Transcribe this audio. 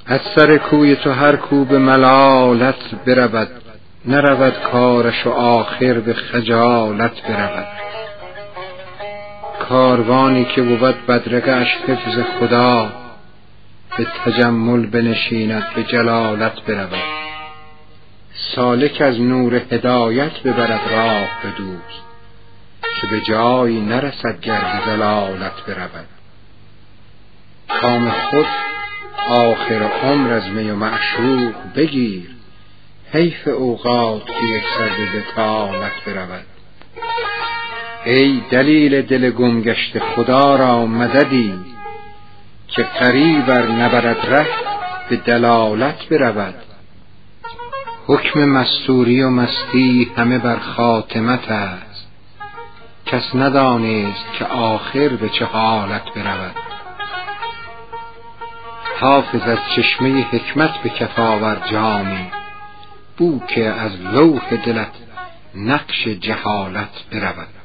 از سر کوی تو هر کو به ملالت برود، نرود کارش و آخر به خجالت برود. کاروانی که بود بدرقه‌اش حفظ خدا، به تجمل بنشیند به جلالت برود. سالک از نور هدایت ببرد راه به دوست، که به جایی نرسد گر به ضلالت برود. کام خود آخر عمر از می و معشوق بگیر، حیف اوقات که یک سر به بطالت برود. ای دلیل دل گم گشته خدا را مددی، که غریب ار نبرد ره به دلالت برود. حکم مستوری و مستی همه بر خاتمت است، کس ندانست که آخر به چه حالت برود. حافظ از چشمه حکمت به کف آور جامی، بو که از لوح دلت نقش جهالت برود.